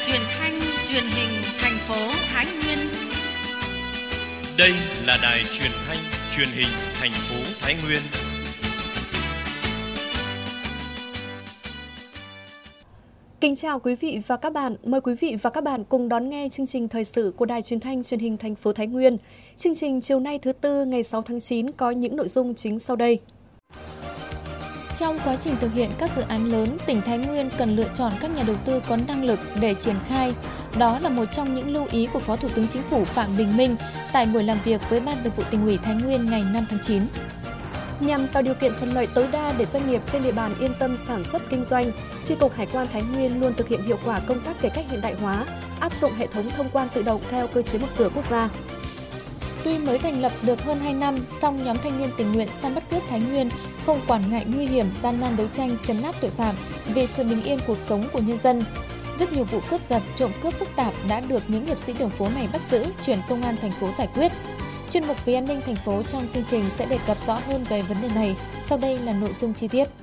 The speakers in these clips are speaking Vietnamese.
truyền thanh truyền hình thành phố Thái Nguyên. Đây là đài truyền thanh truyền hình thành phố Thái Nguyên. Kính chào quý vị và các bạn. Mời quý vị và các bạn cùng đón nghe chương trình thời sự của đài truyền thanh truyền hình thành phố Thái Nguyên. Chương trình chiều nay thứ Tư ngày 6 tháng 9 có những nội dung chính sau đây. Trong quá trình thực hiện các dự án lớn, tỉnh Thái Nguyên cần lựa chọn các nhà đầu tư có năng lực để triển khai. Đó là một trong những lưu ý của Phó Thủ tướng Chính phủ Phạm Bình Minh tại buổi làm việc với Ban Thường vụ Tỉnh ủy Thái Nguyên ngày 5 tháng 9. Nhằm tạo điều kiện thuận lợi tối đa để doanh nghiệp trên địa bàn yên tâm sản xuất kinh doanh, Chi cục Hải quan Thái Nguyên luôn thực hiện hiệu quả công tác cải cách hiện đại hóa, áp dụng hệ thống thông quan tự động theo cơ chế một cửa quốc gia. Tuy mới thành lập được hơn 2 năm, song nhóm thanh niên tình nguyện săn bắt cướp Thái Nguyên không quản ngại nguy hiểm, gian nan đấu tranh trấn áp tội phạm vì sự bình yên cuộc sống của nhân dân. Rất nhiều vụ cướp giật, trộm cướp phức tạp đã được những hiệp sĩ đường phố này bắt giữ, chuyển công an thành phố giải quyết. Chuyên mục Vì an ninh thành phố trong chương trình sẽ đề cập rõ hơn về vấn đề này. Sau đây là nội dung chi tiết.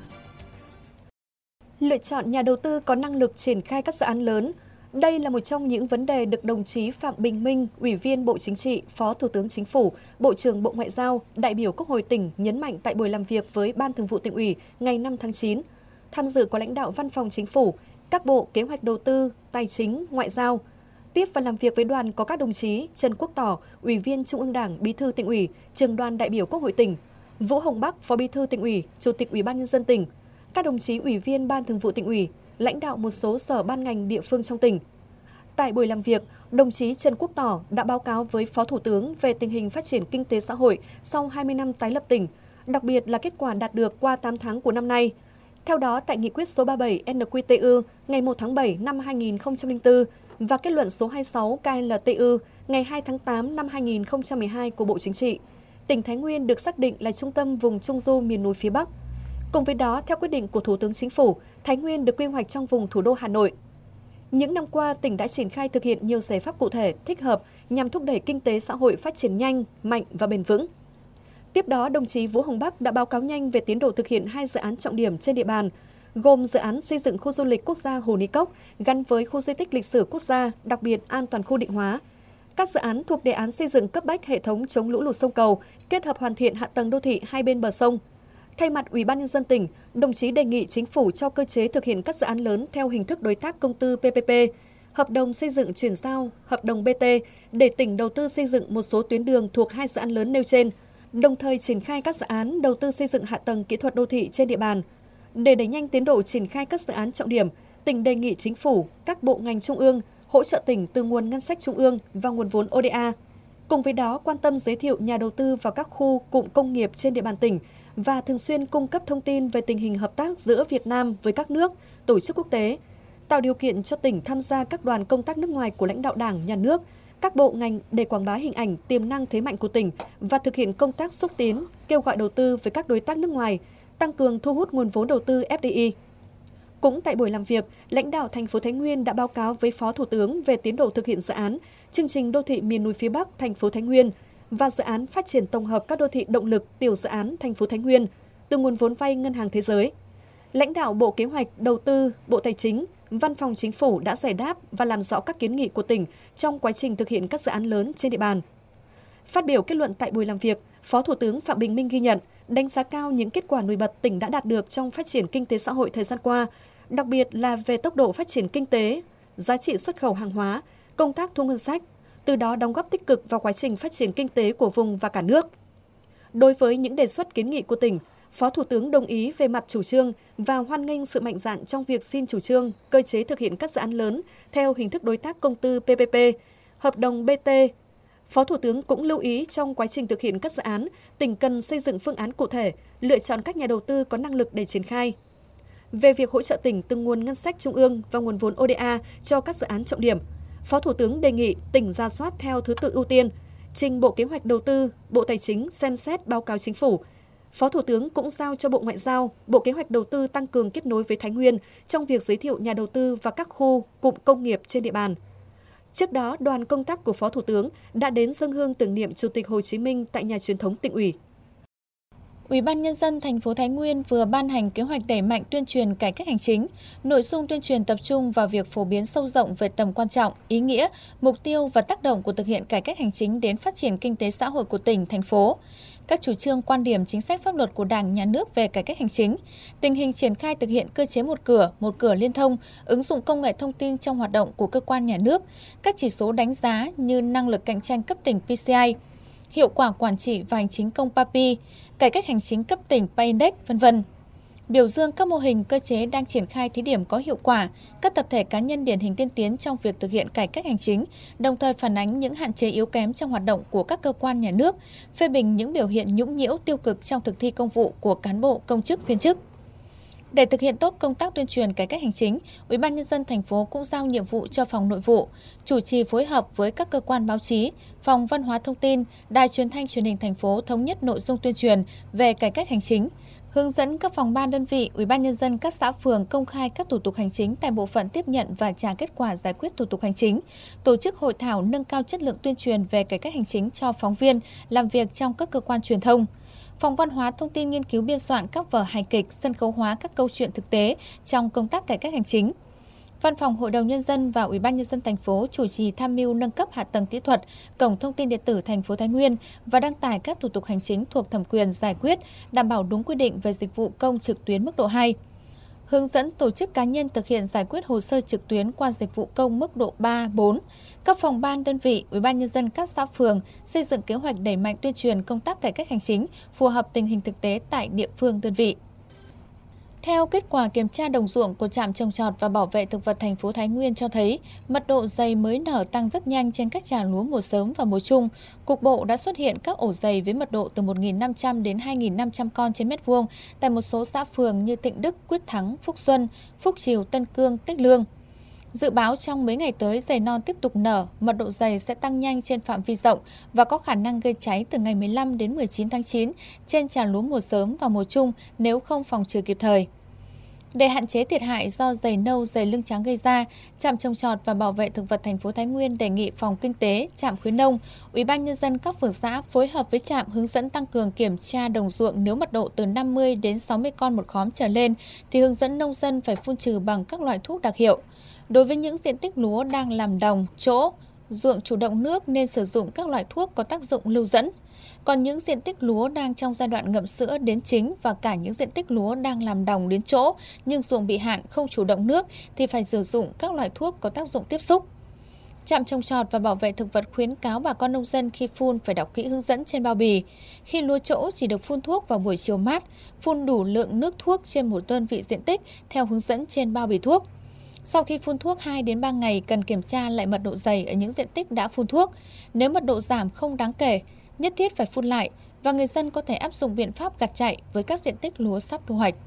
Lựa chọn nhà đầu tư có năng lực triển khai các dự án lớn. Đây là một trong những vấn đề được đồng chí Phạm Bình Minh, Ủy viên Bộ Chính trị, Phó Thủ tướng Chính phủ, Bộ trưởng Bộ Ngoại giao, đại biểu Quốc hội tỉnh nhấn mạnh tại buổi làm việc với Ban Thường vụ Tỉnh ủy ngày 5 tháng 9. Tham dự có lãnh đạo Văn phòng Chính phủ, các bộ Kế hoạch Đầu tư, Tài chính, Ngoại giao. Tiếp và làm việc với đoàn có các đồng chí Trần Quốc Tỏ, Ủy viên Trung ương Đảng, Bí thư Tỉnh ủy, Trưởng đoàn đại biểu Quốc hội tỉnh, Vũ Hồng Bắc, Phó Bí thư Tỉnh ủy, Chủ tịch Ủy ban nhân dân tỉnh, các đồng chí Ủy viên Ban Thường vụ Tỉnh ủy, lãnh đạo một số sở ban ngành địa phương trong tỉnh. Tại buổi làm việc, đồng chí Trần Quốc Tỏ đã báo cáo với Phó Thủ tướng về tình hình phát triển kinh tế xã hội sau 20 năm tái lập tỉnh, đặc biệt là kết quả đạt được qua 8 tháng của năm nay. Theo đó, tại Nghị quyết số 37 NQTU ngày 1 tháng 7 năm 2004 và kết luận số 26 KLTU ngày 2 tháng 8 năm 2012 của Bộ Chính trị, tỉnh Thái Nguyên được xác định là trung tâm vùng Trung du miền núi phía Bắc. Cùng với đó, theo quyết định của Thủ tướng Chính phủ, Thái Nguyên được quy hoạch trong vùng thủ đô Hà Nội. Những năm qua, tỉnh đã triển khai thực hiện nhiều giải pháp cụ thể, thích hợp nhằm thúc đẩy kinh tế xã hội phát triển nhanh, mạnh và bền vững. Tiếp đó, đồng chí Vũ Hồng Bắc đã báo cáo nhanh về tiến độ thực hiện 2 dự án trọng điểm trên địa bàn, gồm dự án xây dựng khu du lịch quốc gia Hồ Ní Cốc gắn với khu di tích lịch sử quốc gia, đặc biệt an toàn khu Định Hóa. Các dự án thuộc đề án xây dựng cấp bách hệ thống chống lũ lụt sông Cầu, kết hợp hoàn thiện hạ tầng đô thị hai bên bờ sông. Thay mặt Ủy ban nhân dân tỉnh, đồng chí đề nghị Chính phủ cho cơ chế thực hiện các dự án lớn theo hình thức đối tác công tư PPP, hợp đồng xây dựng chuyển giao, hợp đồng BT để tỉnh đầu tư xây dựng một số tuyến đường thuộc 2 dự án lớn nêu trên, đồng thời triển khai các dự án đầu tư xây dựng hạ tầng kỹ thuật đô thị trên địa bàn. Để đẩy nhanh tiến độ triển khai các dự án trọng điểm, tỉnh đề nghị Chính phủ, các bộ ngành trung ương hỗ trợ tỉnh từ nguồn ngân sách trung ương và nguồn vốn ODA. Cùng với đó, quan tâm giới thiệu nhà đầu tư vào các khu cụm công nghiệp trên địa bàn tỉnh và thường xuyên cung cấp thông tin về tình hình hợp tác giữa Việt Nam với các nước, tổ chức quốc tế, tạo điều kiện cho tỉnh tham gia các đoàn công tác nước ngoài của lãnh đạo Đảng, Nhà nước, các bộ ngành để quảng bá hình ảnh, tiềm năng thế mạnh của tỉnh và thực hiện công tác xúc tiến, kêu gọi đầu tư với các đối tác nước ngoài, tăng cường thu hút nguồn vốn đầu tư FDI. Cũng tại buổi làm việc, lãnh đạo thành phố Thái Nguyên đã báo cáo với Phó Thủ tướng về tiến độ thực hiện dự án chương trình đô thị miền núi phía Bắc thành phố Thái Nguyên và dự án phát triển tổng hợp các đô thị động lực tiểu dự án thành phố Thái Nguyên từ nguồn vốn vay Ngân hàng Thế giới. Lãnh đạo Bộ Kế hoạch, Đầu tư, Bộ Tài chính, Văn phòng Chính phủ đã giải đáp và làm rõ các kiến nghị của tỉnh trong quá trình thực hiện các dự án lớn trên địa bàn. Phát biểu kết luận tại buổi làm việc, Phó Thủ tướng Phạm Bình Minh ghi nhận, đánh giá cao những kết quả nổi bật tỉnh đã đạt được trong phát triển kinh tế xã hội thời gian qua, đặc biệt là về tốc độ phát triển kinh tế, giá trị xuất khẩu hàng hóa, công tác thu ngân sách, từ đó đóng góp tích cực vào quá trình phát triển kinh tế của vùng và cả nước. Đối với những đề xuất kiến nghị của tỉnh, Phó Thủ tướng đồng ý về mặt chủ trương và hoan nghênh sự mạnh dạn trong việc xin chủ trương, cơ chế thực hiện các dự án lớn theo hình thức đối tác công tư PPP, hợp đồng BT. Phó Thủ tướng cũng lưu ý trong quá trình thực hiện các dự án, tỉnh cần xây dựng phương án cụ thể, lựa chọn các nhà đầu tư có năng lực để triển khai. Về việc hỗ trợ tỉnh từ nguồn ngân sách trung ương và nguồn vốn ODA cho các dự án trọng điểm, Phó Thủ tướng đề nghị tỉnh rà soát theo thứ tự ưu tiên, trình Bộ Kế hoạch Đầu tư, Bộ Tài chính xem xét báo cáo Chính phủ. Phó Thủ tướng cũng giao cho Bộ Ngoại giao, Bộ Kế hoạch Đầu tư tăng cường kết nối với Thái Nguyên trong việc giới thiệu nhà đầu tư và các khu, cụm công nghiệp trên địa bàn. Trước đó, đoàn công tác của Phó Thủ tướng đã đến dâng hương tưởng niệm Chủ tịch Hồ Chí Minh tại nhà truyền thống Tỉnh ủy. Ủy ban Nhân dân thành phố Thái Nguyên vừa ban hành kế hoạch đẩy mạnh tuyên truyền cải cách hành chính. Nội dung tuyên truyền tập trung vào việc phổ biến sâu rộng về tầm quan trọng, ý nghĩa, mục tiêu và tác động của thực hiện cải cách hành chính đến phát triển kinh tế xã hội của tỉnh, thành phố. Các chủ trương, quan điểm, chính sách pháp luật của Đảng, Nhà nước về cải cách hành chính, tình hình triển khai thực hiện cơ chế một cửa liên thông, ứng dụng công nghệ thông tin trong hoạt động của cơ quan nhà nước, các chỉ số đánh giá như năng lực cạnh tranh cấp tỉnh PCI, hiệu quả quản trị và hành chính công PAPI, cải cách hành chính cấp tỉnh PAINDEX, v.v. Biểu dương các mô hình cơ chế đang triển khai thí điểm có hiệu quả, các tập thể cá nhân điển hình tiên tiến trong việc thực hiện cải cách hành chính, đồng thời phản ánh những hạn chế yếu kém trong hoạt động của các cơ quan nhà nước, phê bình những biểu hiện nhũng nhiễu tiêu cực trong thực thi công vụ của cán bộ, công chức, viên chức. Để thực hiện tốt công tác tuyên truyền cải cách hành chính, Ủy ban Nhân dân thành phố cũng giao nhiệm vụ cho Phòng Nội vụ chủ trì phối hợp với các cơ quan báo chí, Phòng Văn hóa Thông tin, Đài Truyền thanh Truyền hình thành phố thống nhất nội dung tuyên truyền về cải cách hành chính, hướng dẫn các phòng ban đơn vị, Ủy ban Nhân dân các xã phường công khai các thủ tục hành chính tại bộ phận tiếp nhận và trả kết quả giải quyết thủ tục hành chính, tổ chức hội thảo nâng cao chất lượng tuyên truyền về cải cách hành chính cho phóng viên làm việc trong các cơ quan truyền thông. Phòng Văn hóa Thông tin nghiên cứu biên soạn các vở hài kịch, sân khấu hóa các câu chuyện thực tế trong công tác cải cách hành chính. Văn phòng Hội đồng Nhân dân và Ủy ban Nhân dân thành phố chủ trì tham mưu nâng cấp hạ tầng kỹ thuật, cổng thông tin điện tử thành phố Thái Nguyên và đăng tải các thủ tục hành chính thuộc thẩm quyền giải quyết, đảm bảo đúng quy định về dịch vụ công trực tuyến mức độ 2. Hướng dẫn tổ chức cá nhân thực hiện giải quyết hồ sơ trực tuyến qua dịch vụ công mức độ 3, 4. Các phòng ban đơn vị, Ủy ban Nhân dân các xã phường xây dựng kế hoạch đẩy mạnh tuyên truyền công tác cải cách hành chính phù hợp tình hình thực tế tại địa phương đơn vị. Theo kết quả kiểm tra đồng ruộng của Trạm Trồng trọt và Bảo vệ thực vật thành phố Thái Nguyên cho thấy, mật độ dày mới nở tăng rất nhanh trên các trà lúa mùa sớm và mùa trung. Cục bộ đã xuất hiện các ổ dày với mật độ từ 1.500 đến 2.500 con trên mét vuông tại một số xã phường như Tịnh Đức, Quyết Thắng, Phúc Xuân, Phúc Triều, Tân Cương, Tích Lương. Dự báo trong mấy ngày tới, dày non tiếp tục nở, mật độ dày sẽ tăng nhanh trên phạm vi rộng và có khả năng gây cháy từ ngày 15 đến 19 tháng 9 trên trà lúa mùa sớm và mùa trung nếu không phòng trừ kịp thời. Để hạn chế thiệt hại do dày nâu, dày lưng trắng gây ra, Trạm Trồng trọt và Bảo vệ thực vật thành phố Thái Nguyên đề nghị Phòng Kinh tế, Trạm Khuyến nông, Ủy ban Nhân dân các phường xã phối hợp với trạm hướng dẫn tăng cường kiểm tra đồng ruộng nếu mật độ từ 50 đến 60 con một khóm trở lên thì hướng dẫn nông dân phải phun trừ bằng các loại thuốc đặc hiệu. Đối với những diện tích lúa đang làm đồng, trỗ, ruộng chủ động nước nên sử dụng các loại thuốc có tác dụng lưu dẫn. Còn những diện tích lúa đang trong giai đoạn ngậm sữa đến chính và cả những diện tích lúa đang làm đồng đến chỗ nhưng ruộng bị hạn không chủ động nước thì phải sử dụng các loại thuốc có tác dụng tiếp xúc. Trạm Trồng trọt và Bảo vệ thực vật khuyến cáo bà con nông dân khi phun phải đọc kỹ hướng dẫn trên bao bì. Khi lúa trỗ chỉ được phun thuốc vào buổi chiều mát, phun đủ lượng nước thuốc trên một đơn vị diện tích theo hướng dẫn trên bao bì thuốc. Sau khi phun thuốc 2 đến 3 ngày cần kiểm tra lại mật độ dày ở những diện tích đã phun thuốc. Nếu mật độ giảm không đáng kể, nhất thiết phải phun lại và người dân có thể áp dụng biện pháp gặt chạy với các diện tích lúa sắp thu hoạch.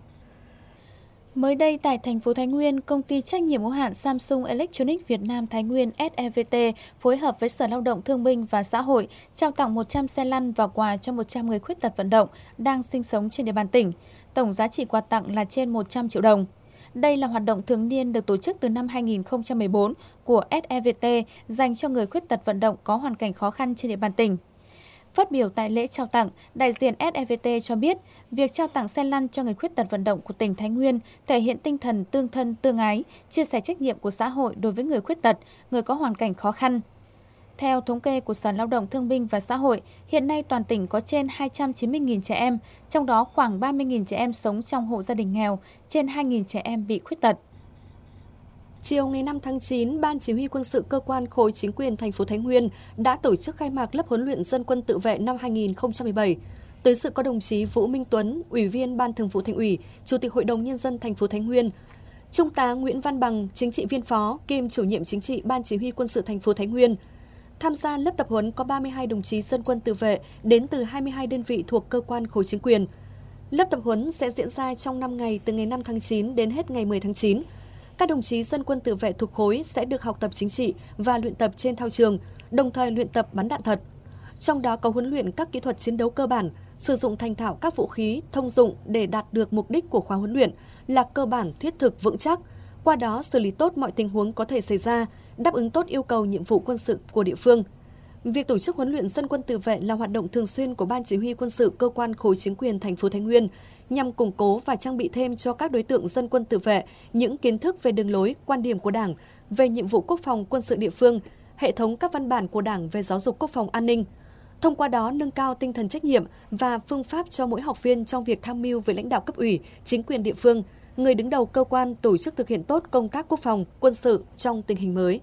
Mới đây tại thành phố Thái Nguyên, công ty trách nhiệm hữu hạn Samsung Electronics Việt Nam Thái Nguyên SEVT phối hợp với Sở Lao động Thương binh và Xã hội trao tặng 100 xe lăn và quà cho 100 người khuyết tật vận động đang sinh sống trên địa bàn tỉnh. Tổng giá trị quà tặng là trên 100 triệu đồng. Đây là hoạt động thường niên được tổ chức từ năm 2014 của SEVT dành cho người khuyết tật vận động có hoàn cảnh khó khăn trên địa bàn tỉnh. Phát biểu tại lễ trao tặng, đại diện SEVT cho biết, việc trao tặng xe lăn cho người khuyết tật vận động của tỉnh Thái Nguyên thể hiện tinh thần tương thân tương ái, chia sẻ trách nhiệm của xã hội đối với người khuyết tật, người có hoàn cảnh khó khăn. Theo thống kê của Sở Lao động Thương binh và Xã hội, hiện nay toàn tỉnh có trên 290.000 trẻ em, trong đó khoảng 30.000 trẻ em sống trong hộ gia đình nghèo, trên 2.000 trẻ em bị khuyết tật. Chiều ngày 5 tháng 9, Ban Chỉ huy Quân sự Cơ quan Khối Chính quyền thành phố Thái Nguyên đã tổ chức khai mạc lớp huấn luyện dân quân tự vệ năm 2017. Tới dự có đồng chí Vũ Minh Tuấn, Ủy viên Ban Thường vụ Thành ủy, Chủ tịch Hội đồng Nhân dân thành phố Thái Nguyên, Trung tá Nguyễn Văn Bằng, chính trị viên phó kiêm chủ nhiệm chính trị Ban Chỉ huy Quân sự thành phố Thái Nguyên. Tham gia lớp tập huấn có 32 đồng chí dân quân tự vệ đến từ 22 đơn vị thuộc cơ quan khối chính quyền. Lớp tập huấn sẽ diễn ra trong 5 ngày từ ngày 5 tháng 9 đến hết ngày 10 tháng 9. Các đồng chí dân quân tự vệ thuộc khối sẽ được học tập chính trị và luyện tập trên thao trường, đồng thời luyện tập bắn đạn thật. Trong đó có huấn luyện các kỹ thuật chiến đấu cơ bản, sử dụng thành thạo các vũ khí thông dụng để đạt được mục đích của khóa huấn luyện là cơ bản, thiết thực, vững chắc. Qua đó xử lý tốt mọi tình huống có thể xảy ra, đáp ứng tốt yêu cầu nhiệm vụ quân sự của địa phương. Việc tổ chức huấn luyện dân quân tự vệ là hoạt động thường xuyên của Ban Chỉ huy Quân sự Cơ quan Khối Chính quyền thành phố Thái Nguyên nhằm củng cố và trang bị thêm cho các đối tượng dân quân tự vệ những kiến thức về đường lối, quan điểm của Đảng, về nhiệm vụ quốc phòng quân sự địa phương, hệ thống các văn bản của Đảng về giáo dục quốc phòng an ninh. Thông qua đó nâng cao tinh thần trách nhiệm và phương pháp cho mỗi học viên trong việc tham mưu với lãnh đạo cấp ủy, chính quyền địa phương, người đứng đầu cơ quan tổ chức thực hiện tốt công tác quốc phòng, quân sự trong tình hình mới.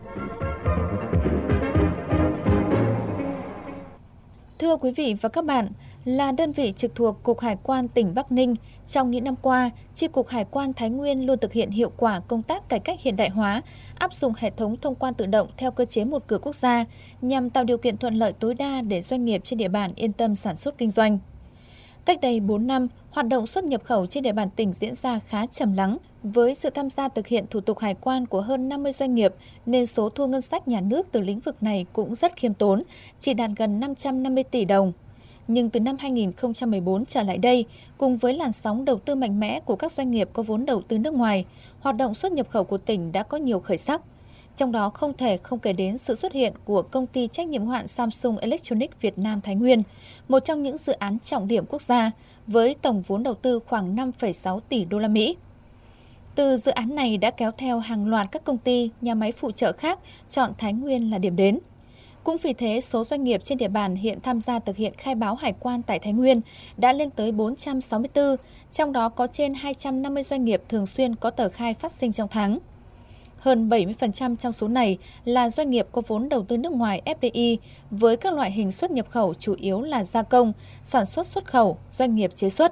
Thưa quý vị và các bạn, là đơn vị trực thuộc Cục Hải quan tỉnh Bắc Ninh, trong những năm qua, Chi cục Hải quan Thái Nguyên luôn thực hiện hiệu quả công tác cải cách hiện đại hóa, áp dụng hệ thống thông quan tự động theo cơ chế một cửa quốc gia nhằm tạo điều kiện thuận lợi tối đa để doanh nghiệp trên địa bàn yên tâm sản xuất kinh doanh. Cách đây 4 năm, hoạt động xuất nhập khẩu trên địa bàn tỉnh diễn ra khá trầm lắng, với sự tham gia thực hiện thủ tục hải quan của hơn 50 doanh nghiệp, nên số thu ngân sách nhà nước từ lĩnh vực này cũng rất khiêm tốn, chỉ đạt gần 550 tỷ đồng. Nhưng từ năm 2014 trở lại đây, cùng với làn sóng đầu tư mạnh mẽ của các doanh nghiệp có vốn đầu tư nước ngoài, hoạt động xuất nhập khẩu của tỉnh đã có nhiều khởi sắc. Trong đó không thể không kể đến sự xuất hiện của công ty trách nhiệm hữu hạn Samsung Electronics Việt Nam Thái Nguyên, một trong những dự án trọng điểm quốc gia với tổng vốn đầu tư khoảng 5,6 tỷ đô la Mỹ. Từ dự án này đã kéo theo hàng loạt các công ty, nhà máy phụ trợ khác chọn Thái Nguyên là điểm đến. Cũng vì thế, số doanh nghiệp trên địa bàn hiện tham gia thực hiện khai báo hải quan tại Thái Nguyên đã lên tới 464, trong đó có trên 250 doanh nghiệp thường xuyên có tờ khai phát sinh trong tháng. Hơn 70% trong số này là doanh nghiệp có vốn đầu tư nước ngoài FDI với các loại hình xuất nhập khẩu chủ yếu là gia công, sản xuất xuất khẩu, doanh nghiệp chế xuất.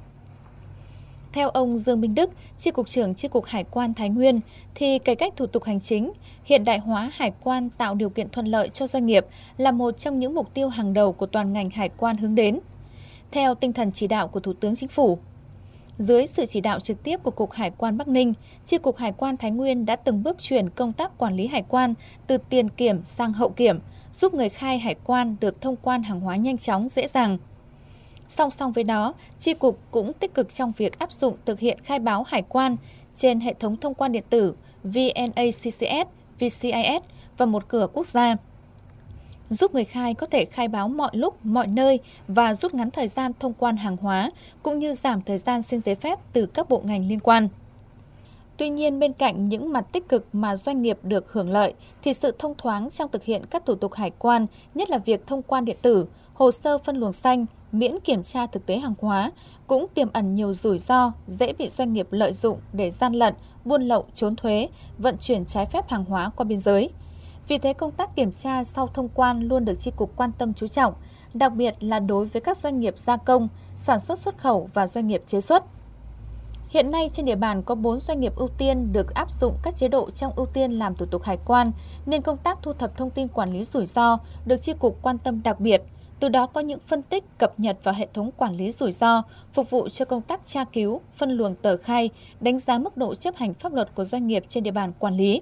Theo ông Dương Minh Đức, Chi cục trưởng Chi cục Hải quan Thái Nguyên, thì cải cách thủ tục hành chính, hiện đại hóa hải quan tạo điều kiện thuận lợi cho doanh nghiệp là một trong những mục tiêu hàng đầu của toàn ngành hải quan hướng đến. Theo tinh thần chỉ đạo của Thủ tướng Chính phủ, dưới sự chỉ đạo trực tiếp của Cục Hải quan Bắc Ninh, Chi cục Hải quan Thái Nguyên đã từng bước chuyển công tác quản lý hải quan từ tiền kiểm sang hậu kiểm, giúp người khai hải quan được thông quan hàng hóa nhanh chóng, dễ dàng. Song song với đó, Chi cục cũng tích cực trong việc áp dụng thực hiện khai báo hải quan trên hệ thống thông quan điện tử VNACCS, VCIS và một cửa quốc gia, giúp người khai có thể khai báo mọi lúc, mọi nơi và rút ngắn thời gian thông quan hàng hóa, cũng như giảm thời gian xin giấy phép từ các bộ ngành liên quan. Tuy nhiên, bên cạnh những mặt tích cực mà doanh nghiệp được hưởng lợi, thì sự thông thoáng trong thực hiện các thủ tục hải quan, nhất là việc thông quan điện tử, hồ sơ phân luồng xanh, miễn kiểm tra thực tế hàng hóa, cũng tiềm ẩn nhiều rủi ro, dễ bị doanh nghiệp lợi dụng để gian lận, buôn lậu, trốn thuế, vận chuyển trái phép hàng hóa qua biên giới. Vì thế, công tác kiểm tra sau thông quan luôn được Chi cục quan tâm chú trọng, đặc biệt là đối với các doanh nghiệp gia công, sản xuất xuất khẩu và doanh nghiệp chế xuất. Hiện nay, trên địa bàn có 4 doanh nghiệp ưu tiên được áp dụng các chế độ trong ưu tiên làm thủ tục hải quan, nên công tác thu thập thông tin quản lý rủi ro được Chi cục quan tâm đặc biệt, từ đó có những phân tích cập nhật vào hệ thống quản lý rủi ro, phục vụ cho công tác tra cứu, phân luồng tờ khai, đánh giá mức độ chấp hành pháp luật của doanh nghiệp trên địa bàn quản lý.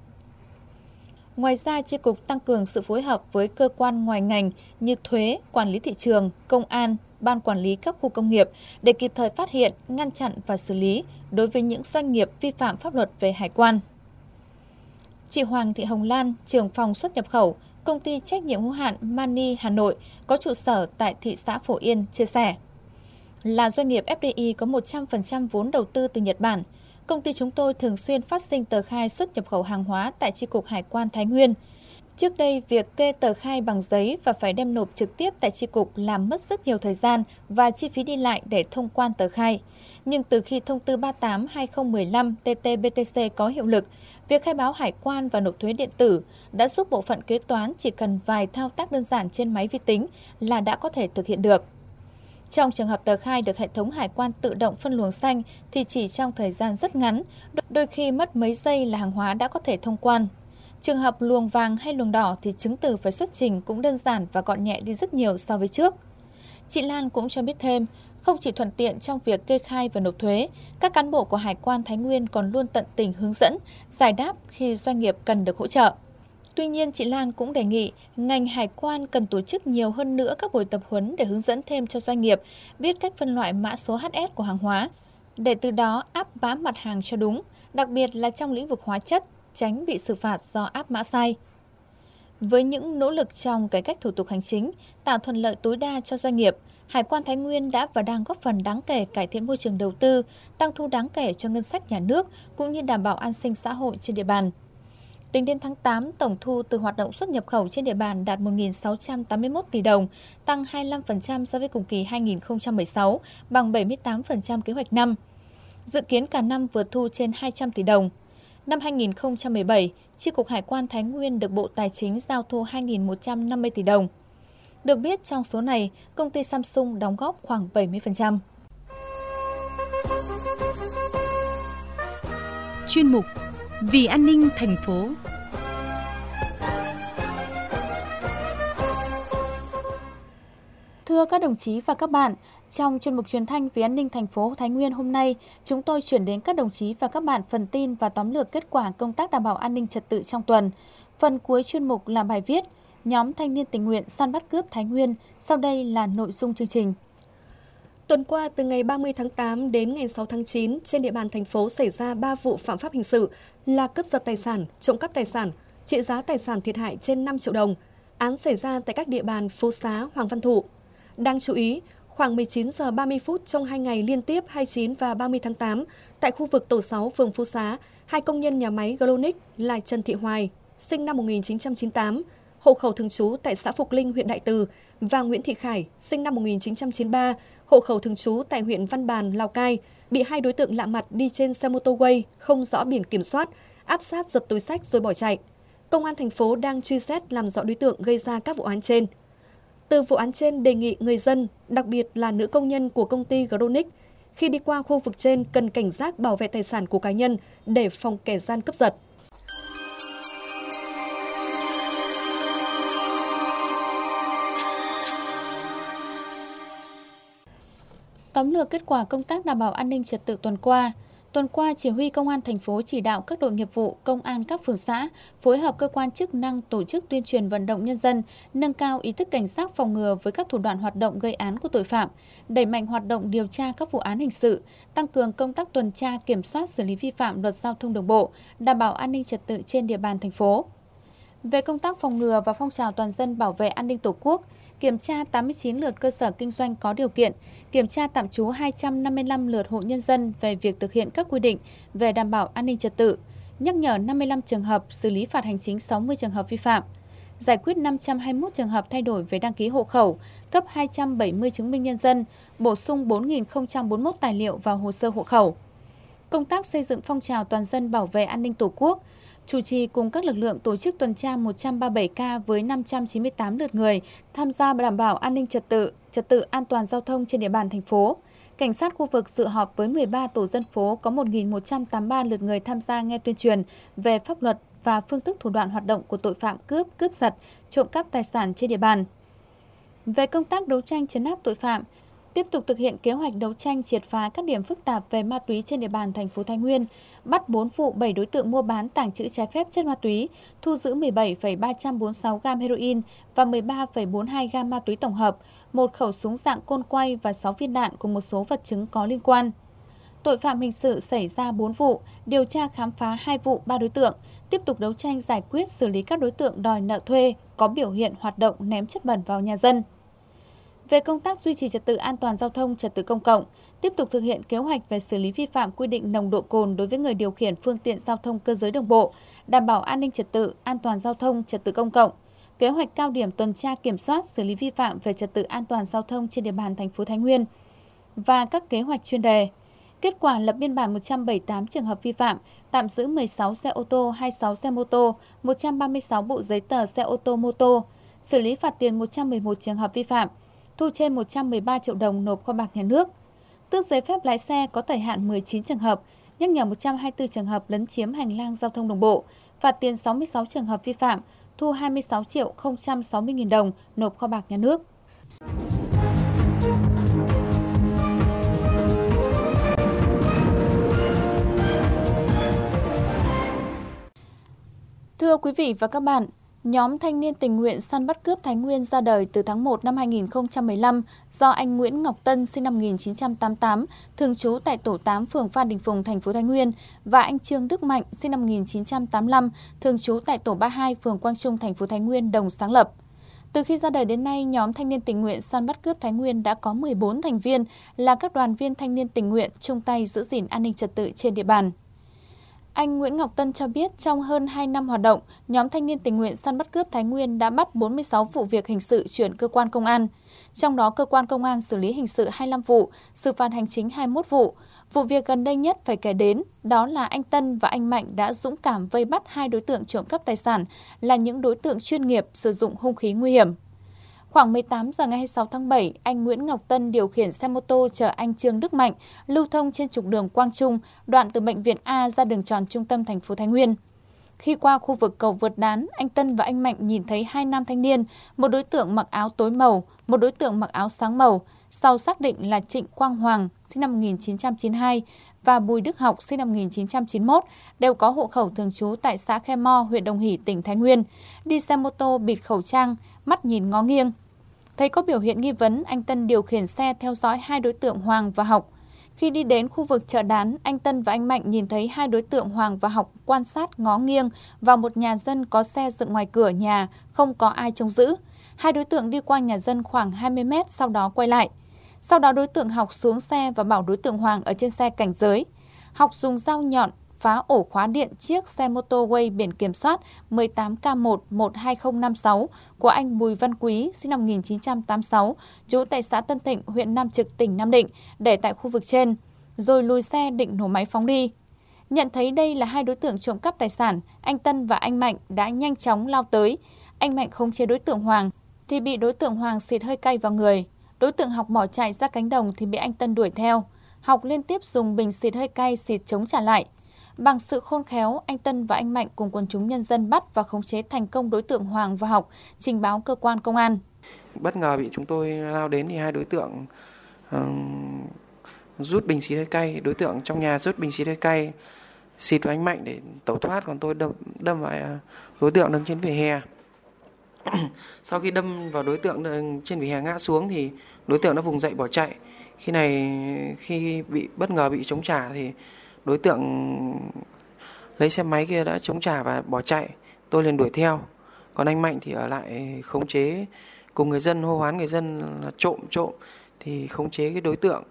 Ngoài ra, Chi cục tăng cường sự phối hợp với cơ quan ngoài ngành như thuế, quản lý thị trường, công an, ban quản lý các khu công nghiệp để kịp thời phát hiện, ngăn chặn và xử lý đối với những doanh nghiệp vi phạm pháp luật về hải quan. Chị Hoàng Thị Hồng Lan, trưởng phòng xuất nhập khẩu, Công ty trách nhiệm hữu hạn Mani Hà Nội có trụ sở tại thị xã Phổ Yên chia sẻ. Là doanh nghiệp FDI có 100% vốn đầu tư từ Nhật Bản, công ty chúng tôi thường xuyên phát sinh tờ khai xuất nhập khẩu hàng hóa tại Chi cục Hải quan Thái Nguyên. Trước đây, việc kê tờ khai bằng giấy và phải đem nộp trực tiếp tại Chi cục làm mất rất nhiều thời gian và chi phí đi lại để thông quan tờ khai. Nhưng từ khi thông tư 38/2015 TT-BTC có hiệu lực, việc khai báo hải quan và nộp thuế điện tử đã giúp bộ phận kế toán chỉ cần vài thao tác đơn giản trên máy vi tính là đã có thể thực hiện được. Trong trường hợp tờ khai được hệ thống hải quan tự động phân luồng xanh thì chỉ trong thời gian rất ngắn, đôi khi mất mấy giây là hàng hóa đã có thể thông quan. Trường hợp luồng vàng hay luồng đỏ thì chứng từ phải xuất trình cũng đơn giản và gọn nhẹ đi rất nhiều so với trước. Chị Lan cũng cho biết thêm, không chỉ thuận tiện trong việc kê khai và nộp thuế, các cán bộ của Hải quan Thái Nguyên còn luôn tận tình hướng dẫn, giải đáp khi doanh nghiệp cần được hỗ trợ. Tuy nhiên, chị Lan cũng đề nghị ngành hải quan cần tổ chức nhiều hơn nữa các buổi tập huấn để hướng dẫn thêm cho doanh nghiệp biết cách phân loại mã số HS của hàng hóa, để từ đó áp mã mặt hàng cho đúng, đặc biệt là trong lĩnh vực hóa chất, tránh bị xử phạt do áp mã sai. Với những nỗ lực trong cải cách thủ tục hành chính, tạo thuận lợi tối đa cho doanh nghiệp, Hải quan Thái Nguyên đã và đang góp phần đáng kể cải thiện môi trường đầu tư, tăng thu đáng kể cho ngân sách nhà nước cũng như đảm bảo an sinh xã hội trên địa bàn. Tính đến tháng 8, tổng thu từ hoạt động xuất nhập khẩu trên địa bàn đạt 1.681 tỷ đồng, tăng 25% so với cùng kỳ 2016, bằng 78% kế hoạch năm. Dự kiến cả năm vượt thu trên 200 tỷ đồng. Năm 2017, Chi cục Hải quan Thái Nguyên được Bộ Tài chính giao thu 2.150 tỷ đồng. Được biết, trong số này, công ty Samsung đóng góp khoảng 70%. Chuyên mục Vì an ninh thành phố. Thưa các đồng chí và các bạn, trong chuyên mục truyền thanh Vì an ninh thành phố Thái Nguyên hôm nay, chúng tôi chuyển đến các đồng chí và các bạn phần tin và tóm lược kết quả công tác đảm bảo an ninh trật tự trong tuần. Phần cuối chuyên mục là bài viết Nhóm thanh niên tình nguyện săn bắt cướp Thái Nguyên. Sau đây là nội dung chương trình. Tuần qua, từ ngày 30 tháng 8 đến ngày 6 tháng 9, trên địa bàn thành phố xảy ra 3 vụ phạm pháp hình sự là cướp giật tài sản, trộm cắp tài sản, trị giá tài sản thiệt hại trên 5 triệu đồng. Án xảy ra tại các địa bàn Phú Xá, Hoàng Văn Thụ. Đáng chú ý, khoảng 19 giờ 30 phút trong 2 ngày liên tiếp 29 và 30 tháng 8, tại khu vực tổ 6 phường Phú Xá, 2 công nhân nhà máy Glonic là Trần Thị Hoài, sinh năm 1998, hộ khẩu thường trú tại xã Phục Linh, huyện Đại Từ, và Nguyễn Thị Khải, sinh năm 1993, hộ khẩu thường trú tại huyện Văn Bàn, Lào Cai, bị 2 đối tượng lạ mặt đi trên xe mô tô Way không rõ biển kiểm soát, áp sát giật túi xách rồi bỏ chạy. Công an thành phố đang truy xét làm rõ đối tượng gây ra các vụ án trên. Từ vụ án trên đề nghị người dân, đặc biệt là nữ công nhân của công ty Glonic, khi đi qua khu vực trên cần cảnh giác bảo vệ tài sản của cá nhân để phòng kẻ gian cướp giật. Tóm lược kết quả công tác đảm bảo an ninh trật tự tuần qua. Tuần qua, Chỉ huy Công an thành phố chỉ đạo các đội nghiệp vụ, công an các phường xã phối hợp cơ quan chức năng tổ chức tuyên truyền vận động nhân dân, nâng cao ý thức cảnh giác phòng ngừa với các thủ đoạn hoạt động gây án của tội phạm, đẩy mạnh hoạt động điều tra các vụ án hình sự, tăng cường công tác tuần tra kiểm soát xử lý vi phạm luật giao thông đường bộ, đảm bảo an ninh trật tự trên địa bàn thành phố. Về công tác phòng ngừa và phong trào toàn dân bảo vệ an ninh Tổ quốc, kiểm tra 89 lượt cơ sở kinh doanh có điều kiện, kiểm tra tạm trú 255 lượt hộ nhân dân về việc thực hiện các quy định về đảm bảo an ninh trật tự, nhắc nhở 55 trường hợp, xử lý phạt hành chính 60 trường hợp vi phạm, giải quyết 521 trường hợp thay đổi về đăng ký hộ khẩu, cấp 270 chứng minh nhân dân, bổ sung 4.041 tài liệu vào hồ sơ hộ khẩu. Công tác xây dựng phong trào toàn dân bảo vệ an ninh Tổ quốc, chủ trì cùng các lực lượng tổ chức tuần tra 137 ca với 598 lượt người tham gia đảm bảo an ninh trật tự an toàn giao thông trên địa bàn thành phố. Cảnh sát khu vực dự họp với 13 tổ dân phố có 1.183 lượt người tham gia nghe tuyên truyền về pháp luật và phương thức thủ đoạn hoạt động của tội phạm cướp giật, trộm cắp tài sản trên địa bàn. Về công tác đấu tranh trấn áp tội phạm, tiếp tục thực hiện kế hoạch đấu tranh triệt phá các điểm phức tạp về ma túy trên địa bàn thành phố Thái Nguyên, bắt 4 vụ 7 đối tượng mua bán tàng trữ trái phép chất ma túy, thu giữ 17,346 gam heroin và 13,42 gam ma túy tổng hợp, một khẩu súng dạng côn quay và 6 viên đạn cùng một số vật chứng có liên quan. Tội phạm hình sự xảy ra 4 vụ, điều tra khám phá 2 vụ 3 đối tượng, tiếp tục đấu tranh giải quyết xử lý các đối tượng đòi nợ thuê có biểu hiện hoạt động ném chất bẩn vào nhà dân. Về công tác duy trì trật tự an toàn giao thông, trật tự công cộng, tiếp tục thực hiện kế hoạch về xử lý vi phạm quy định nồng độ cồn đối với người điều khiển phương tiện giao thông cơ giới đường bộ, đảm bảo an ninh trật tự, an toàn giao thông, trật tự công cộng, kế hoạch cao điểm tuần tra kiểm soát xử lý vi phạm về trật tự an toàn giao thông trên địa bàn thành phố Thái Nguyên và các kế hoạch chuyên đề. Kết quả lập biên bản 178 trường hợp vi phạm, tạm giữ 16 xe ô tô, 26 xe mô tô, 136 bộ giấy tờ xe ô tô mô tô, xử lý phạt tiền 111 trường hợp vi phạm, thu trên 113 triệu đồng nộp kho bạc nhà nước, tước giấy phép lái xe có thời hạn 19 trường hợp, nhắc nhở 124 trường hợp lấn chiếm hành lang giao thông đường bộ, phạt tiền 66 trường hợp vi phạm, thu 26 triệu 060 nghìn đồng nộp kho bạc nhà nước. Thưa quý vị và các bạn, Nhóm thanh niên tình nguyện săn bắt cướp Thái Nguyên ra đời từ tháng 1 năm 2015 do anh Nguyễn Ngọc Tân sinh năm 1988, thường trú tại tổ 8 phường Phan Đình Phùng, thành phố Thái Nguyên và anh Trương Đức Mạnh sinh năm 1985, thường trú tại tổ 32 phường Quang Trung, thành phố Thái Nguyên đồng sáng lập. Từ khi ra đời đến nay, nhóm thanh niên tình nguyện săn bắt cướp Thái Nguyên đã có 14 thành viên là các đoàn viên thanh niên tình nguyện chung tay giữ gìn an ninh trật tự trên địa bàn. Anh Nguyễn Ngọc Tân cho biết trong hơn 2 năm hoạt động, nhóm thanh niên tình nguyện săn bắt cướp Thái Nguyên đã bắt 46 vụ việc hình sự chuyển cơ quan công an. Trong đó, cơ quan công an xử lý hình sự 25 vụ, xử phạt hành chính 21 vụ. Vụ việc gần đây nhất phải kể đến, đó là anh Tân và anh Mạnh đã dũng cảm vây bắt 2 đối tượng trộm cắp tài sản là những đối tượng chuyên nghiệp sử dụng hung khí nguy hiểm. Khoảng 18 giờ ngày 26 tháng 7, anh Nguyễn Ngọc Tân điều khiển xe mô tô chở anh Trương Đức Mạnh lưu thông trên trục đường Quang Trung, đoạn từ bệnh viện A ra đường tròn trung tâm thành phố Thái Nguyên. Khi qua khu vực cầu vượt Đán, anh Tân và anh Mạnh nhìn thấy 2 nam thanh niên, một đối tượng mặc áo tối màu, một đối tượng mặc áo sáng màu, sau xác định là Trịnh Quang Hoàng, sinh năm 1992, và Bùi Đức Học, sinh năm 1991, đều có hộ khẩu thường trú tại xã Khe Mo, huyện Đồng Hỷ, tỉnh Thái Nguyên, đi xe mô tô bịt khẩu trang, mắt nhìn ngó nghiêng. Thấy có biểu hiện nghi vấn, anh Tân điều khiển xe theo dõi 2 đối tượng Hoàng và Học. Khi đi đến khu vực chợ Đán, anh Tân và anh Mạnh nhìn thấy 2 đối tượng Hoàng và Học quan sát ngó nghiêng vào một nhà dân có xe dựng ngoài cửa nhà, không có ai trông giữ. 2 đối tượng đi qua nhà dân khoảng 20 mét, sau đó quay lại. Sau đó đối tượng Học xuống xe và bảo đối tượng Hoàng ở trên xe cảnh giới. Học dùng dao nhọn phá ổ khóa điện chiếc xe mô tô Way biển kiểm soát 18K1-12056 của anh Bùi Văn Quý, sinh năm 1986, trú tại xã Tân Thịnh, huyện Nam Trực, tỉnh Nam Định, để tại khu vực trên, rồi lùi xe định nổ máy phóng đi. Nhận thấy đây là 2 đối tượng trộm cắp tài sản, anh Tân và anh Mạnh đã nhanh chóng lao tới. Anh Mạnh khống chế đối tượng Hoàng thì bị đối tượng Hoàng xịt hơi cay vào người. Đối tượng Học bỏ chạy ra cánh đồng thì bị anh Tân đuổi theo. Học liên tiếp dùng bình xịt hơi cay xịt chống trả lại. Bằng sự khôn khéo, anh Tân và anh Mạnh cùng quần chúng nhân dân bắt và khống chế thành công đối tượng Hoàng và Học, trình báo cơ quan công an. Bất ngờ bị chúng tôi lao đến thì 2 đối tượng rút bình xịt hơi cay. Đối tượng trong nhà rút bình xịt hơi cay xịt vào anh Mạnh để tẩu thoát, còn tôi đâm vào đối tượng đứng trên vỉa hè. Sau khi đâm vào đối tượng trên vỉa hè ngã xuống thì đối tượng đã vùng dậy bỏ chạy. Khi bất ngờ bị chống trả thì đối tượng lấy xe máy kia đã chống trả và bỏ chạy. Tôi liền đuổi theo. Còn anh Mạnh thì ở lại khống chế, cùng người dân hô hoán người dân là trộm thì khống chế cái đối tượng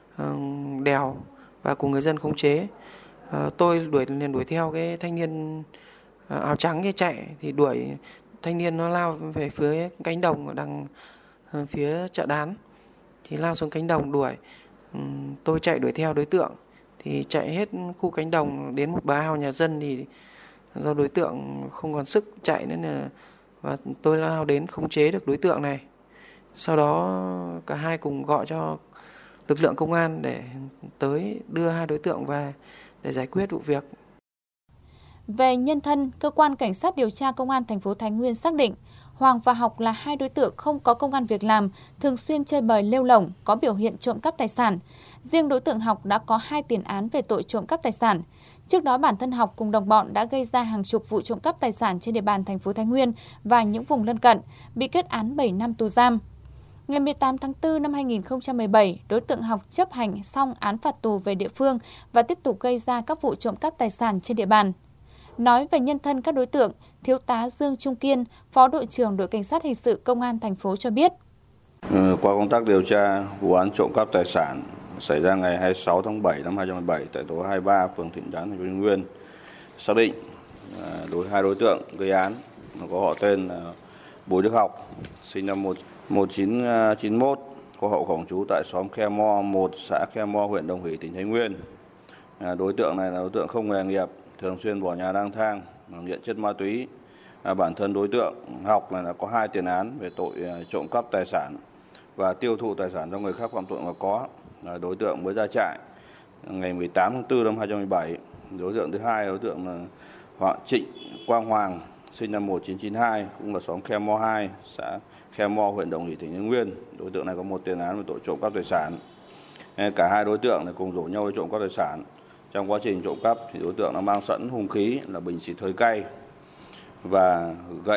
đèo và cùng người dân khống chế. Tôi liền đuổi theo cái thanh niên áo trắng kia chạy, thì đuổi thanh niên nó lao về phía cánh đồng ở đằng phía chợ Đán, thì lao xuống cánh đồng đuổi. Tôi chạy đuổi theo đối tượng thì chạy hết khu cánh đồng đến một bờ ao nhà dân, thì do đối tượng không còn sức chạy nên là và tôi lao đến khống chế được đối tượng này. Sau đó cả hai cùng gọi cho lực lượng công an để tới đưa 2 đối tượng về để giải quyết vụ việc. Về nhân thân, cơ quan cảnh sát điều tra công an thành phố Thái Nguyên xác định Hoàng và Học là 2 đối tượng không có công ăn việc làm, thường xuyên chơi bời lêu lổng, có biểu hiện trộm cắp tài sản. Riêng đối tượng Học đã có 2 tiền án về tội trộm cắp tài sản. Trước đó, bản thân Học cùng đồng bọn đã gây ra hàng chục vụ trộm cắp tài sản trên địa bàn thành phố Thái Nguyên và những vùng lân cận, bị kết án 7 năm tù giam. Ngày 18 tháng 4 năm 2017, đối tượng Học chấp hành xong án phạt tù về địa phương và tiếp tục gây ra các vụ trộm cắp tài sản trên địa bàn. Nói về nhân thân các đối tượng, Thiếu tá Dương Trung Kiên, Phó đội trưởng đội cảnh sát hình sự công an thành phố cho biết. Qua công tác điều tra vụ án trộm cắp tài sản xảy ra ngày 26 tháng 7 năm 2017 tại tổ 23 phường Thịnh Chán, thành phố Thái Nguyên, xác định đối 2 đối tượng gây án có họ tên là Bùi Đức Học, sinh năm 1991, có hộ khẩu trú tại xóm Khe Mo 1, xã Khe Mo, huyện Đồng Hỷ, tỉnh Thái Nguyên. Đối tượng này là đối tượng không nghề nghiệp, thường xuyên bỏ nhà lang thang, nghiện chất ma túy. Bản thân đối tượng Học này là có 2 tiền án về tội trộm cắp tài sản và tiêu thụ tài sản do người khác phạm tội mà có. Đối tượng mới ra trại ngày 18 tháng 4 năm 2017. Đối tượng thứ hai, đối tượng là Trịnh Quang Hoàng, sinh năm 1992, cũng là xóm Khe Mo 2, xã Khe Mo, huyện Đồng Hỷ, tỉnh Thái Nguyên. Đối tượng này có 1 tiền án về tội trộm cắp tài sản. Cả 2 đối tượng này cùng rủ nhau đi trộm cắp tài sản. Trong quá trình trộm cắp thì đối tượng đã mang sẵn hung khí là bình xịt hơi cay và gậy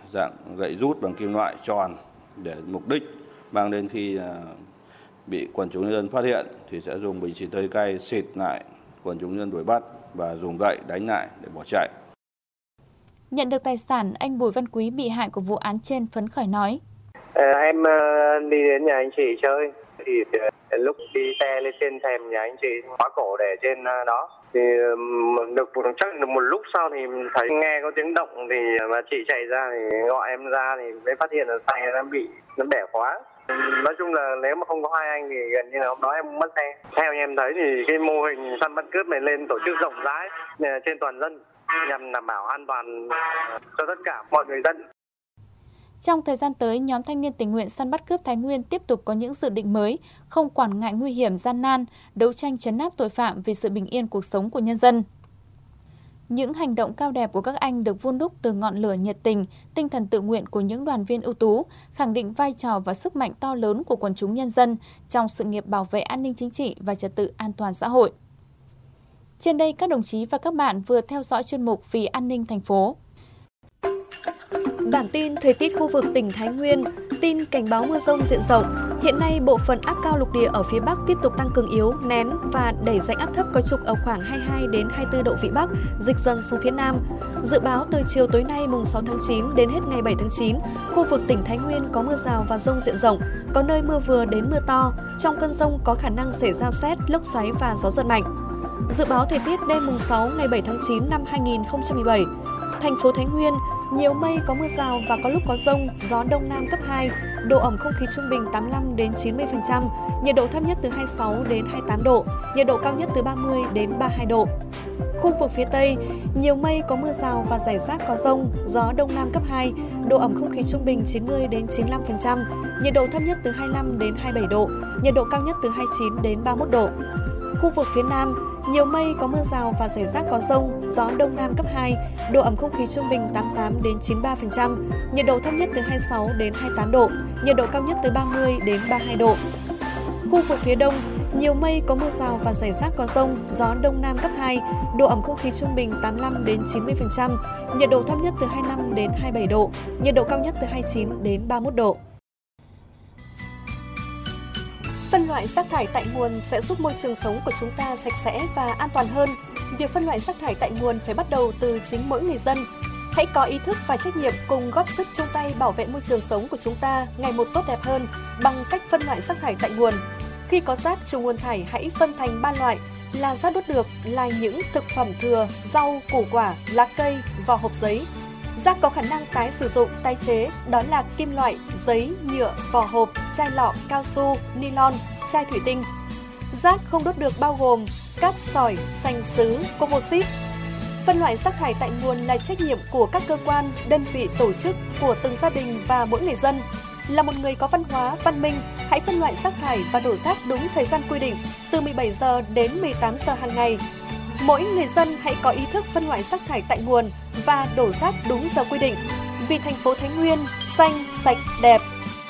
dạng gậy rút bằng kim loại tròn để mục đích mang đến khi bị quần chúng nhân dân phát hiện thì sẽ dùng bình xịt hơi cay xịt lại quần chúng nhân dân đuổi bắt và dùng gậy đánh lại để bỏ chạy. Nhận được tài sản, anh Bùi Văn Quý bị hại của vụ án trên phấn khởi nói: Em đi đến nhà anh chị chơi thì lúc đi xe lên trên thềm nhà anh chị khóa cổ để trên đó thì được chắc được một lúc sau thì thấy nghe có tiếng động thì mà chị chạy ra thì gọi em ra thì mới phát hiện là xe nó bẻ khóa. Nói chung là nếu mà không có hai anh thì gần như là hôm đó em mất xe. Theo như em thấy thì cái mô hình săn bắt cướp này lên tổ chức rộng rãi trên toàn dân nhằm đảm bảo an toàn cho tất cả mọi người dân. Trong thời gian tới, nhóm thanh niên tình nguyện săn bắt cướp Thái Nguyên tiếp tục có những dự định mới, không quản ngại nguy hiểm gian nan, đấu tranh trấn áp tội phạm vì sự bình yên cuộc sống của nhân dân. Những hành động cao đẹp của các anh được vun đúc từ ngọn lửa nhiệt tình, tinh thần tự nguyện của những đoàn viên ưu tú, khẳng định vai trò và sức mạnh to lớn của quần chúng nhân dân trong sự nghiệp bảo vệ an ninh chính trị và trật tự an toàn xã hội. Trên đây, các đồng chí và các bạn vừa theo dõi chuyên mục Vì an ninh thành phố. Bản tin thời tiết khu vực tỉnh Thái Nguyên, tin cảnh báo mưa dông diện rộng. Hiện nay, bộ phận áp cao lục địa ở phía Bắc tiếp tục tăng cường yếu, nén và đẩy rãnh áp thấp có trục ở khoảng 22 đến 24 độ vĩ Bắc, dịch dần xuống phía Nam. Dự báo từ chiều tối nay mùng 6 tháng 9 đến hết ngày 7 tháng 9, khu vực tỉnh Thái Nguyên có mưa rào và dông diện rộng, có nơi mưa vừa đến mưa to. Trong cơn dông có khả năng xảy ra sét, lốc xoáy và gió giật mạnh. Dự báo thời tiết đêm mùng 6 ngày 7 tháng 9 năm 2017. Thành phố Thái Nguyên, nhiều mây có mưa rào và có lúc có dông, gió đông nam cấp 2, độ ẩm không khí trung bình 85 đến 90%, nhiệt độ thấp nhất từ 26 đến 28 độ, nhiệt độ cao nhất từ 30 đến 32 độ. Khu vực phía Tây, nhiều mây có mưa rào và rải rác có dông, gió đông nam cấp 2, độ ẩm không khí trung bình 90 đến 95%, nhiệt độ thấp nhất từ 25 đến 27 độ, nhiệt độ cao nhất từ 29 đến 31 độ. Khu vực phía Nam, nhiều mây có mưa rào và rải rác có dông, gió đông nam cấp 2, độ ẩm không khí trung bình 88 đến 93%, nhiệt độ thấp nhất từ 26 đến 28 độ, nhiệt độ cao nhất từ 30 đến 32 độ. Khu vực phía Đông, nhiều mây có mưa rào và rải rác có dông, gió đông nam cấp 2, độ ẩm không khí trung bình 85 đến 90%, nhiệt độ thấp nhất từ 25 đến 27 độ, nhiệt độ cao nhất từ 29 đến 31 độ. Phân loại rác thải tại nguồn sẽ giúp môi trường sống của chúng ta sạch sẽ và an toàn hơn. Việc phân loại rác thải tại nguồn phải bắt đầu từ chính mỗi người dân. Hãy có ý thức và trách nhiệm cùng góp sức chung tay bảo vệ môi trường sống của chúng ta ngày một tốt đẹp hơn bằng cách phân loại rác thải tại nguồn. Khi có rác trùng nguồn thải hãy phân thành 3 loại là rác đốt được là những thực phẩm thừa, rau, củ quả, lá cây, vỏ hộp giấy. Rác có khả năng tái sử dụng, tái chế, đó là kim loại, giấy, nhựa, vỏ hộp, chai lọ, cao su, nylon, chai thủy tinh. Rác không đốt được bao gồm cát sỏi, sành sứ, composite. Phân loại rác thải tại nguồn là trách nhiệm của các cơ quan, đơn vị, tổ chức, của từng gia đình và mỗi người dân. Là một người có văn hóa, văn minh, hãy phân loại rác thải và đổ rác đúng thời gian quy định, từ 17 giờ đến 18 giờ hàng ngày. Mỗi người dân hãy có ý thức phân loại rác thải tại nguồn và đổ rác đúng giờ quy định. Vì thành phố Thái Nguyên xanh, sạch, đẹp.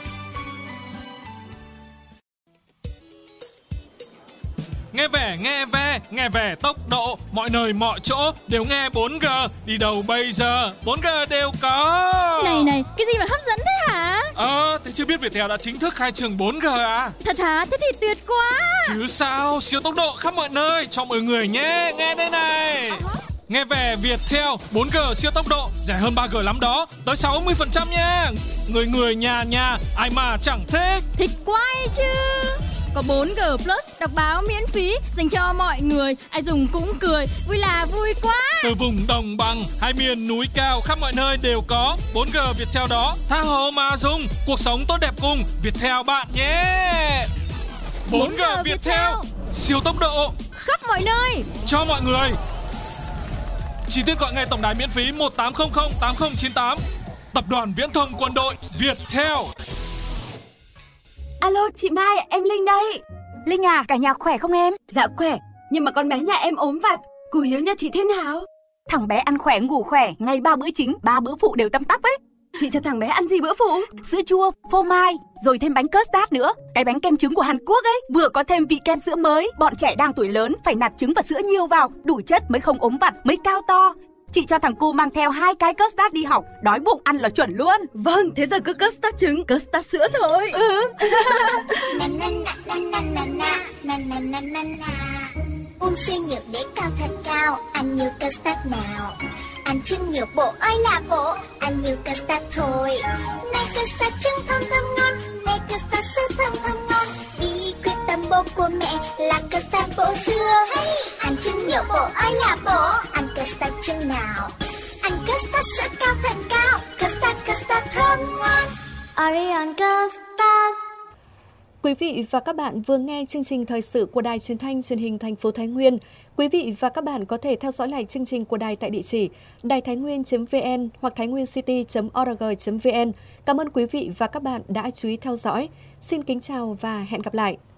Nghe về tốc độ, mọi nơi mọi chỗ đều nghe 4G, đi đâu bây giờ 4G đều có. Này, cái gì mà hấp dẫn thế hả? Thế chưa biết Viettel đã chính thức khai trường 4G à? Thật hả? Thế thì tuyệt quá. Chứ sao, siêu tốc độ khắp mọi nơi cho mọi người nhé, nghe đây này. Nghe về Viettel 4G siêu tốc độ, rẻ hơn 3G lắm đó, tới 60% nha. Người nhà ai mà chẳng thích. Thích quá chứ. Có 4G Plus đọc báo miễn phí dành cho mọi người, ai dùng cũng cười, vui là vui quá. Từ vùng đồng bằng hay miền núi cao khắp mọi nơi đều có 4G Viettel đó, tha hồ mà dùng, cuộc sống tốt đẹp cùng Viettel bạn nhé. 4G Viettel, siêu tốc độ khắp mọi nơi cho mọi người. Chi tiết gọi ngay tổng đài miễn phí 1800 8098. Tập đoàn Viễn thông Quân đội Viettel. Alo, chị Mai, em Linh đây. Linh à, cả nhà khỏe không em? Dạ khỏe, nhưng mà con bé nhà em ốm vặt. Cô Hiếu nhà chị thế nào? Thằng bé ăn khỏe, ngủ khỏe, ngày 3 bữa chính, 3 bữa phụ đều tăm tắp ấy. Chị cho thằng bé ăn gì bữa phụ? Sữa chua, phô mai, rồi thêm bánh custard nữa. Cái bánh kem trứng của Hàn Quốc ấy, vừa có thêm vị kem sữa mới. Bọn trẻ đang tuổi lớn phải nạp trứng và sữa nhiều vào, đủ chất mới không ốm vặt, mới cao to. Chị cho thằng cu mang theo 2 cái custard đi học, đói bụng ăn là chuẩn luôn. Vâng, thế giờ cứ custard trứng, custard sữa thôi. Suy nhược để cao thật cao, ăn nhiều custard nào. Ăn trứng nhiều bộ ơi là bộ, ăn nhiều custard thôi. Này custard trứng thơm thơm ngon, này custard sữa thơm thơm ngon. Bí quyết tâm bố của mẹ là custard bộ sữa. Ăn trứng nhiều bộ ơi là bộ, ăn custard trứng nào. Ăn custard sữa cao thật cao, custard thơm ngon. Orion custard. Quý vị và các bạn vừa nghe chương trình thời sự của Đài Truyền thanh Truyền hình thành phố Thái Nguyên. Quý vị và các bạn có thể theo dõi lại chương trình của đài tại địa chỉ đàitháinnguyên.vn hoặc tháinguincity.org.vn. Cảm ơn quý vị và các bạn đã chú ý theo dõi. Xin kính chào và hẹn gặp lại.